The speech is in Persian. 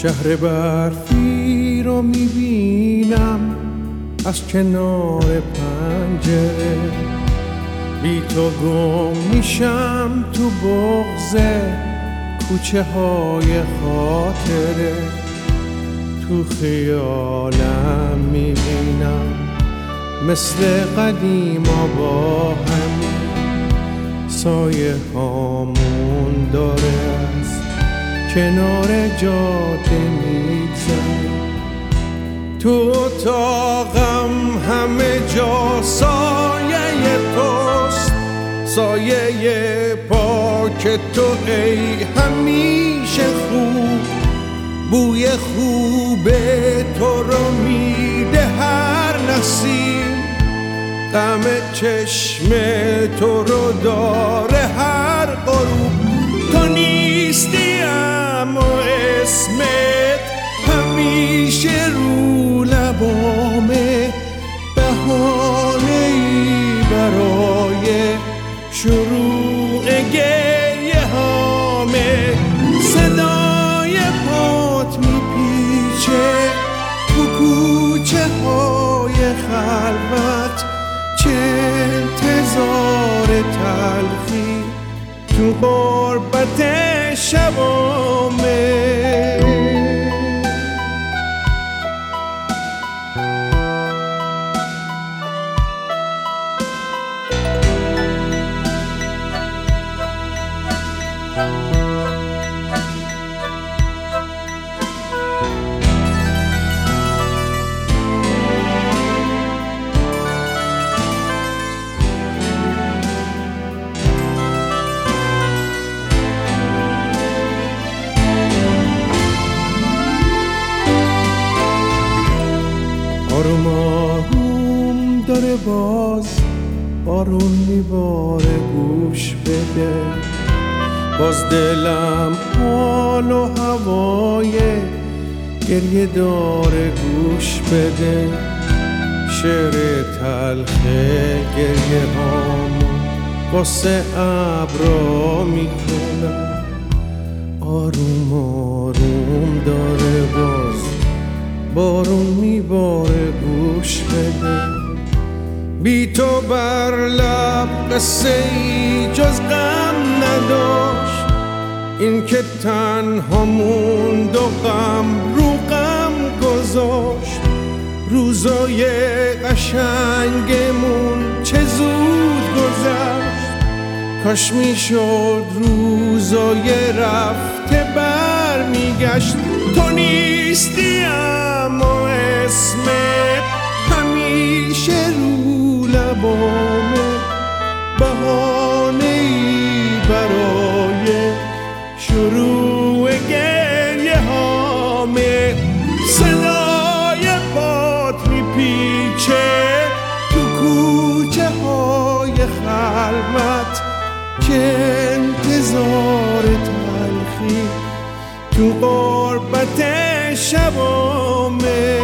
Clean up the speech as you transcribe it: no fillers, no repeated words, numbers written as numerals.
شهر برفی رو میبینم از کنار پنجره، بی تو گم میشم تو بغض کوچه های خاطره. تو خیالم میبینم مثل قدیما با همین سایه هامون داره از کنار جاده میگذره. تو اتاقم همه جا سایه توست، سایه پاک تو ای همیشه خوب. بوی خوب تو رو میده هر نسیم، غم چشم تو رو داره هر غروب. تو نیستی اما اسمت همیشه رو لبامه، بهانه‌ای برای شروع گریه هامه. صدای پات میپیچه تو کوچه های خلوت، چه انتظار تلخی تو غربت شبامه. آروم آروم داره باز بارون میباره، گوش بده. باز دلم حال و هوای گریه داره، گوش بده. شعر تلخ گریه هامو واسه ابرا میکنم. آروم آروم داره باز بارون میباره، گوش بده. بی تو بر لب قصه ای جز غم نداشت، این که تنها موند و غم رو غم گذاشت. روزای قشنگمون چه زود گذشت، کاش میشد روزای رفته بر میگشت. تو نیستی اما اسمت همیشه رو لبامه، بهانه‌ای برای شروع گریه هامه. صدای پات میپیچه تو کوچه های خلوت، که انتظار تلخی تو غربت شبامه.